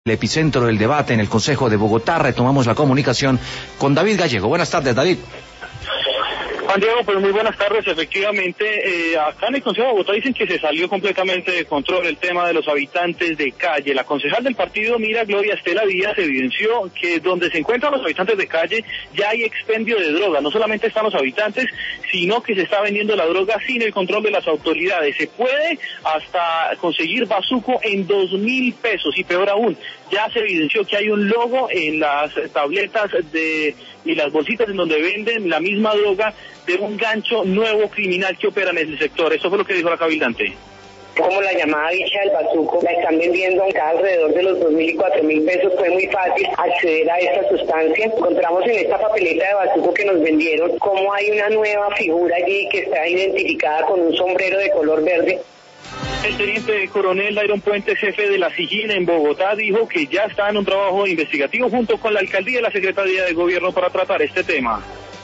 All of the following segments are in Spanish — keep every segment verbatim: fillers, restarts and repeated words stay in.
El epicentro del debate en el Consejo de Bogotá. Retomamos la comunicación con David Gallego. Buenas tardes, David. Juan Diego, pues muy buenas tardes. Efectivamente, eh, acá en el Consejo de Bogotá dicen que se salió completamente de control el tema de los habitantes de calle. La concejal del partido, Mira Gloria Estela Díaz, evidenció que donde se encuentran los habitantes de calle ya hay expendio de droga. No solamente están los habitantes, sino que se está vendiendo la droga sin el control de las autoridades. Se puede hasta conseguir bazuco en dos mil pesos, y peor aún, ya se evidenció que hay un logo en las tabletas de y las bolsitas en donde venden la misma droga de un gancho nuevo criminal que opera en el sector. Eso fue lo que dijo la cabildante. Como la llamada bicha del bazuco, la están vendiendo acá alrededor de los dos mil y cuatro mil pesos. Fue muy fácil acceder a esta sustancia. Encontramos en esta papeleta de bazuco que nos vendieron cómo hay una nueva figura allí que está identificada con un sombrero de color verde. El teniente coronel Dairon Puentes, jefe de la SIGIN en Bogotá, dijo que ya está en un trabajo investigativo junto con la alcaldía y la Secretaría de Gobierno para tratar este tema.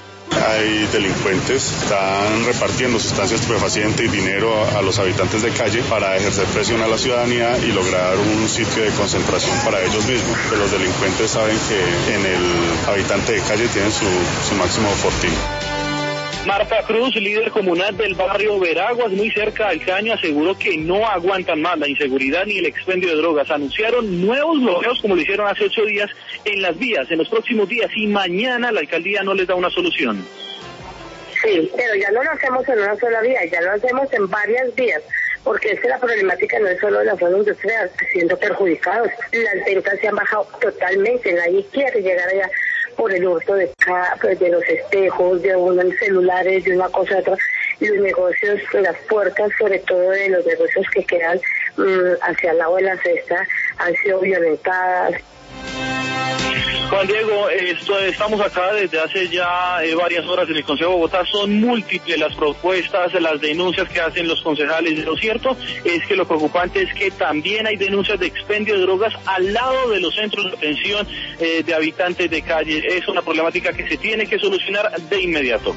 Hay delincuentes, están repartiendo sustancias estupefacientes y dinero a, a los habitantes de calle para ejercer presión a la ciudadanía y lograr un sitio de concentración para ellos mismos. Pero los delincuentes saben que en el habitante de calle tienen su, su máximo fortín. Marta Cruz, líder comunal del barrio Veraguas, muy cerca del Caño, aseguró que no aguantan más la inseguridad ni el expendio de drogas. Anunciaron nuevos bloqueos, como lo hicieron hace ocho días, en las vías, en los próximos días, y mañana la alcaldía no les da una solución. Sí, pero ya no lo hacemos en una sola vía, ya lo hacemos en varias vías, porque es que la problemática no es solo de la zona industrial, siendo perjudicados. Las ventas se han bajado totalmente, nadie quiere llegar allá por el hurto de, de los espejos, de unos celulares, de una cosa a otra. Los negocios, las puertas, sobre todo de los negocios que quedan um, hacia el lado de la cesta, han sido violentadas. Juan Diego, esto, estamos acá desde hace ya eh, varias horas en el Consejo de Bogotá. Son múltiples las propuestas, las denuncias que hacen los concejales. Lo cierto es que lo preocupante es que también hay denuncias de expendio de drogas al lado de los centros de atención eh, de habitantes de calle. Es una problemática que se tiene que solucionar de inmediato.